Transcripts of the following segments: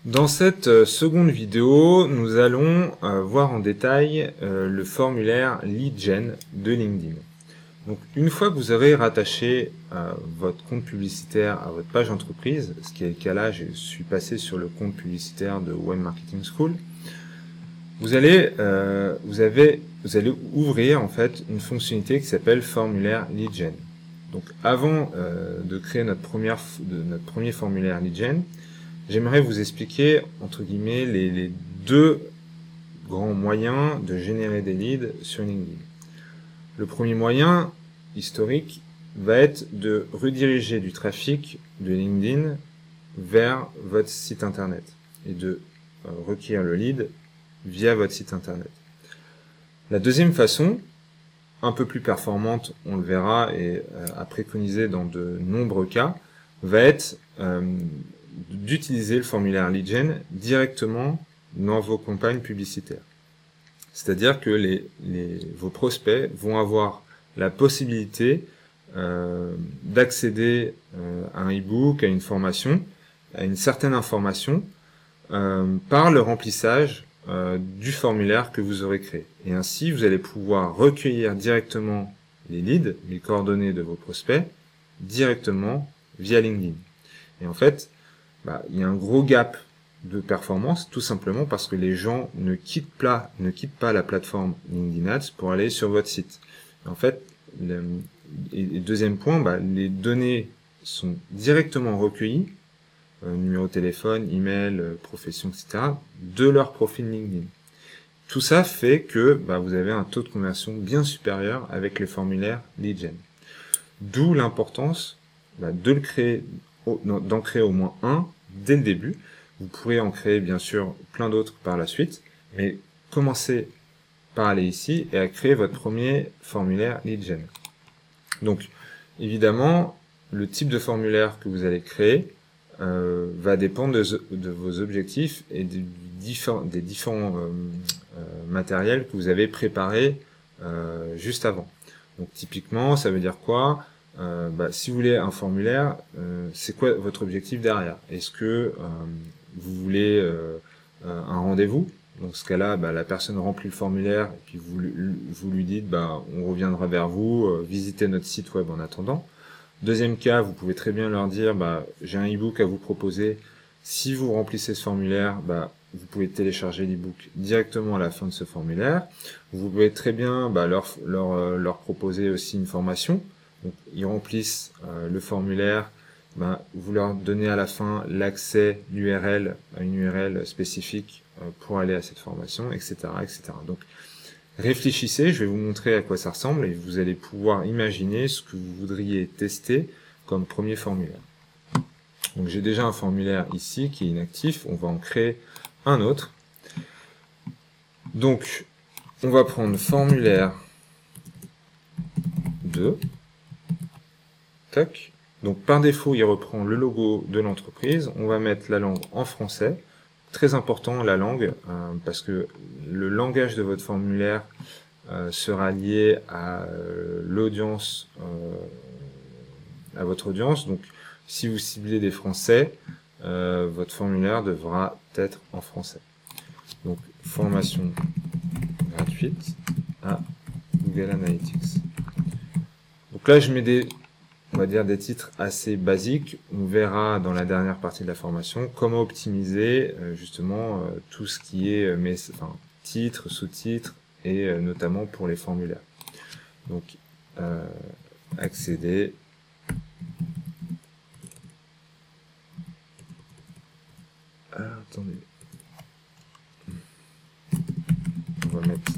Dans cette seconde vidéo, nous allons voir en détail le formulaire Lead Gen de LinkedIn. Donc, une fois que vous aurez rattaché votre compte publicitaire à votre page entreprise, ce qui est le cas là, je suis passé sur le compte publicitaire de Web Marketing School, vous allez ouvrir en fait une fonctionnalité qui s'appelle formulaire Lead Gen. Donc, avant de créer notre premier formulaire Lead Gen, j'aimerais vous expliquer, entre guillemets, les deux grands moyens de générer des leads sur LinkedIn. Le premier moyen, historique, va être de rediriger du trafic de LinkedIn vers votre site internet et de recueillir le lead via votre site internet. La deuxième façon, un peu plus performante, on le verra, et à préconiser dans de nombreux cas, va être d'utiliser le formulaire Lead Gen directement dans vos campagnes publicitaires. C'est-à-dire que vos prospects vont avoir la possibilité d'accéder à un e-book, à une formation, à une certaine information, par le remplissage du formulaire que vous aurez créé. Et ainsi, vous allez pouvoir recueillir directement les leads, les coordonnées de vos prospects, directement via LinkedIn. Et en fait, il y a un gros gap de performance, tout simplement parce que les gens ne quittent pas la plateforme LinkedIn Ads pour aller sur votre site. En fait, deuxième point, les données sont directement recueillies, numéro de téléphone, email, profession, etc., de leur profil LinkedIn. Tout ça fait que vous avez un taux de conversion bien supérieur avec les formulaires Lead Gen. D'où l'importance de le créer, d'en créer au moins un dès le début. Vous pourrez en créer bien sûr plein d'autres par la suite, mais commencez par aller ici et à créer votre premier formulaire Lead Gen. Donc évidemment, le type de formulaire que vous allez créer va dépendre de vos objectifs et des différents matériels que vous avez préparés juste avant. Donc typiquement, ça veut dire quoi ? Si vous voulez un formulaire, c'est quoi votre objectif derrière? Est-ce que vous voulez un rendez-vous? Dans ce cas-là, la personne remplit le formulaire et puis vous lui dites on reviendra vers vous, visitez notre site web en attendant. Deuxième cas, vous pouvez très bien leur dire j'ai un e-book à vous proposer. Si vous remplissez ce formulaire, vous pouvez télécharger l'e-book directement à la fin de ce formulaire. Vous pouvez très bien leur proposer aussi une formation. Donc, ils remplissent le formulaire, vous leur donnez à la fin l'accès l'URL à une URL spécifique pour aller à cette formation, etc., etc. Donc, réfléchissez, je vais vous montrer à quoi ça ressemble et vous allez pouvoir imaginer ce que vous voudriez tester comme premier formulaire. Donc, j'ai déjà un formulaire ici qui est inactif, on va en créer un autre. Donc, on va prendre formulaire 2. Tac. Donc par défaut, il reprend le logo de l'entreprise. On va mettre la langue en français. Très important la langue, parce que le langage de votre formulaire sera lié à l'audience, à votre audience. Donc si vous ciblez des Français, votre formulaire devra être en français. Donc formation gratuite à Google Analytics. Donc là, je mets on va dire des titres assez basiques. On verra dans la dernière partie de la formation comment optimiser justement tout ce qui est titres, sous-titres et notamment pour les formulaires. Donc accéder. Attendez. On va mettre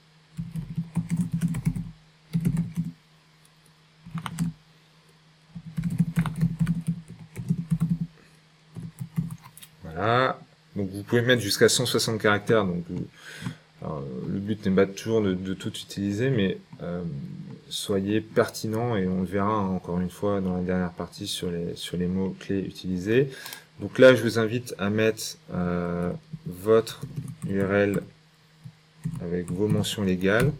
voilà. Donc vous pouvez mettre jusqu'à 160 caractères. Donc le but n'est pas toujours de tout utiliser, mais soyez pertinent et on le verra encore une fois dans la dernière partie sur les mots clés utilisés. Donc là, je vous invite à mettre votre URL avec vos mentions légales.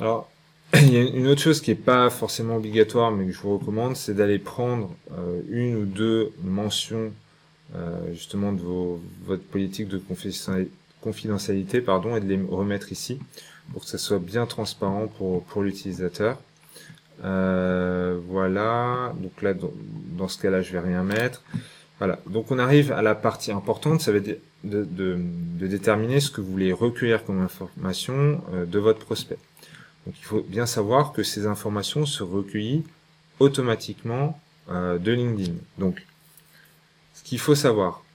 Alors, il y a une autre chose qui est pas forcément obligatoire, mais que je vous recommande, c'est d'aller prendre une ou deux mentions justement de votre politique de confidentialité, pardon, et de les remettre ici pour que ça soit bien transparent pour l'utilisateur. Voilà, donc là dans ce cas-là je vais rien mettre. Voilà, donc on arrive à la partie importante, ça va être de déterminer ce que vous voulez recueillir comme information de votre prospect. Donc il faut bien savoir que ces informations se recueillent automatiquement de LinkedIn. Donc ce qu'il faut savoir,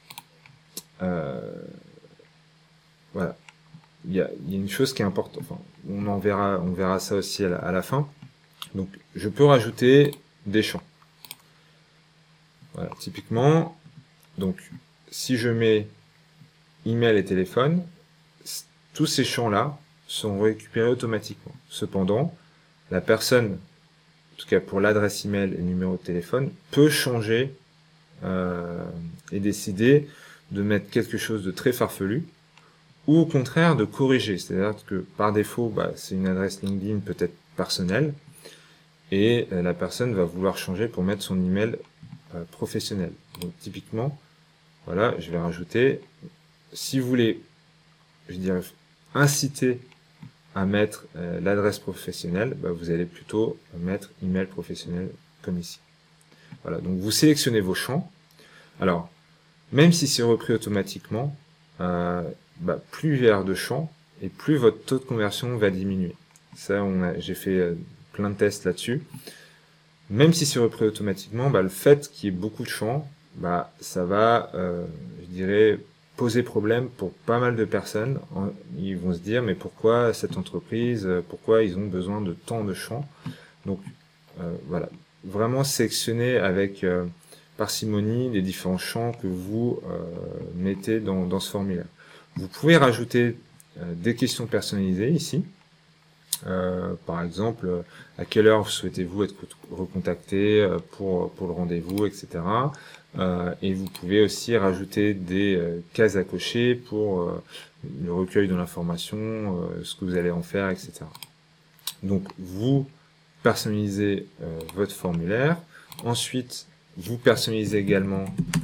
voilà, il y a une chose qui est importante, enfin, on verra ça aussi à la fin. Donc je peux rajouter des champs. Voilà, typiquement, donc si je mets email et téléphone, tous ces champs-là sont récupérés automatiquement. Cependant, la personne, en tout cas pour l'adresse email et le numéro de téléphone, peut changer et décider de mettre quelque chose de très farfelu, ou au contraire de corriger. C'est-à-dire que par défaut, c'est une adresse LinkedIn peut-être personnelle, et la personne va vouloir changer pour mettre son email professionnel. Donc typiquement, voilà, je vais rajouter, si vous voulez, je dirais, inciter à mettre l'adresse professionnelle, vous allez plutôt mettre email professionnel comme ici. Voilà, donc vous sélectionnez vos champs. Alors, même si c'est repris automatiquement, plus il y a de champs, et plus votre taux de conversion va diminuer. Ça, j'ai fait plein de tests là-dessus. Même si c'est repris automatiquement, le fait qu'il y ait beaucoup de champs, ça va, je dirais, poser problème pour pas mal de personnes. Ils vont se dire, mais pourquoi cette entreprise, pourquoi ils ont besoin de tant de champs? Donc, voilà, vraiment sélectionner avec parcimonie les différents champs que vous mettez dans ce formulaire. Vous pouvez rajouter des questions personnalisées ici. Par exemple, à quelle heure souhaitez-vous être recontacté pour le rendez-vous, etc. Et vous pouvez aussi rajouter des cases à cocher pour le recueil de l'information, ce que vous allez en faire, etc. Donc, vous personnalisez votre formulaire. Ensuite, vous personnalisez également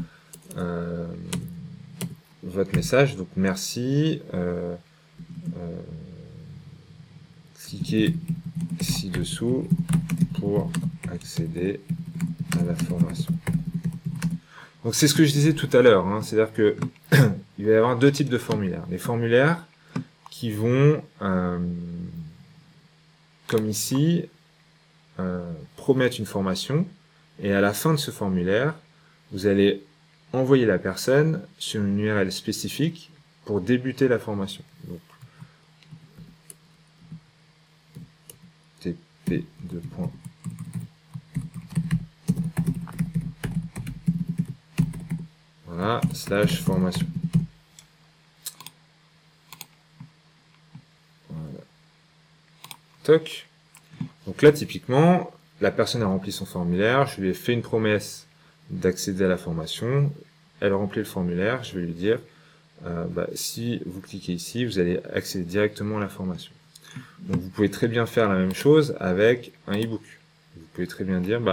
votre message. Donc, merci. Cliquez ci-dessous pour accéder à la formation. Donc c'est ce que je disais tout à l'heure, c'est-à-dire que il va y avoir deux types de formulaires. Les formulaires qui vont, comme ici, promettre une formation, et à la fin de ce formulaire, vous allez envoyer la personne sur une URL spécifique pour débuter la formation. Donc, P2. Voilà, /formation. Voilà. Toc. Donc là, typiquement, la personne a rempli son formulaire, je lui ai fait une promesse d'accéder à la formation, elle remplit le formulaire, je vais lui dire, si vous cliquez ici, vous allez accéder directement à la formation. Donc vous pouvez très bien faire la même chose avec un e-book. Vous pouvez très bien dire,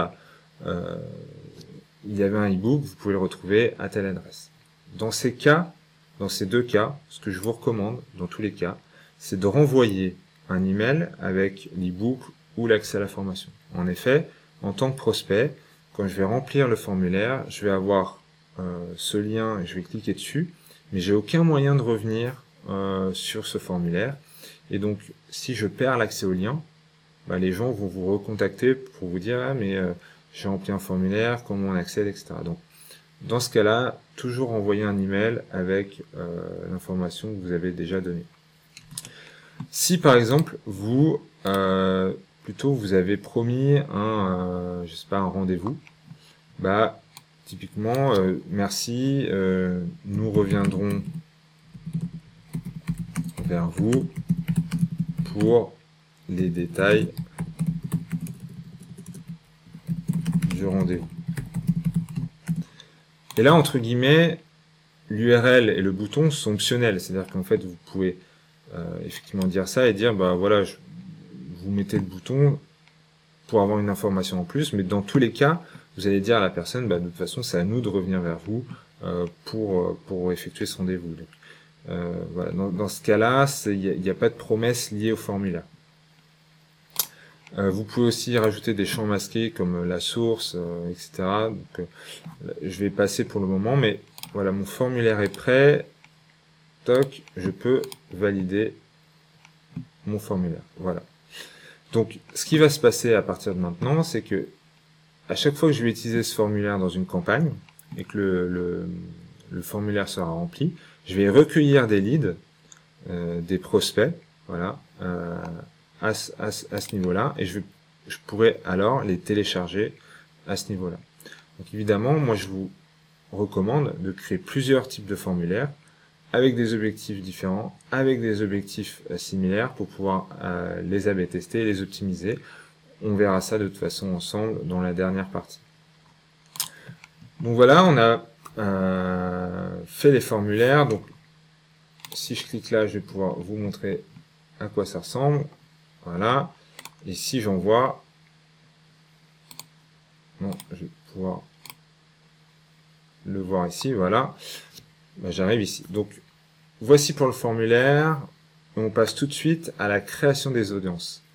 il y avait un e-book, vous pouvez le retrouver à telle adresse. Dans ces deux cas, ce que je vous recommande, dans tous les cas, c'est de renvoyer un email avec l'e-book ou l'accès à la formation. En effet, en tant que prospect, quand je vais remplir le formulaire, je vais avoir ce lien et je vais cliquer dessus, mais j'ai aucun moyen de revenir sur ce formulaire. Et donc, si je perds l'accès au lien, les gens vont vous recontacter pour vous dire j'ai rempli un formulaire, comment on accède, etc. Donc, dans ce cas-là, toujours envoyer un email avec l'information que vous avez déjà donnée. Si par exemple vous avez promis un rendez-vous, typiquement merci, nous reviendrons vers vous pour les détails du rendez-vous. Et là, entre guillemets, l'URL et le bouton sont optionnels, c'est-à-dire qu'en fait, vous pouvez effectivement dire ça et dire, voilà, vous mettez le bouton pour avoir une information en plus, mais dans tous les cas, vous allez dire à la personne, de toute façon, c'est à nous de revenir vers vous pour effectuer ce rendez-vous. Voilà. Dans ce cas-là, il n'y a pas de promesse liée au formulaire. Vous pouvez aussi rajouter des champs masqués comme la source, etc. Donc, je vais passer pour le moment, mais voilà, mon formulaire est prêt. Toc, je peux valider mon formulaire. Voilà. Donc, ce qui va se passer à partir de maintenant, c'est que à chaque fois que je vais utiliser ce formulaire dans une campagne et que le formulaire sera rempli, je vais recueillir des leads, des prospects, voilà, à ce niveau-là, et je pourrais alors les télécharger à ce niveau-là. Donc évidemment, moi je vous recommande de créer plusieurs types de formulaires avec des objectifs différents, avec des objectifs similaires pour pouvoir les A/B tester, les optimiser. On verra ça de toute façon ensemble dans la dernière partie. Donc voilà, on a fait les formulaires. Donc si je clique là, je vais pouvoir vous montrer à quoi ça ressemble. Voilà. Et si j'envoie, non, je vais pouvoir le voir ici. Voilà. J'arrive ici. Donc voici pour le formulaire. On passe tout de suite à la création des audiences.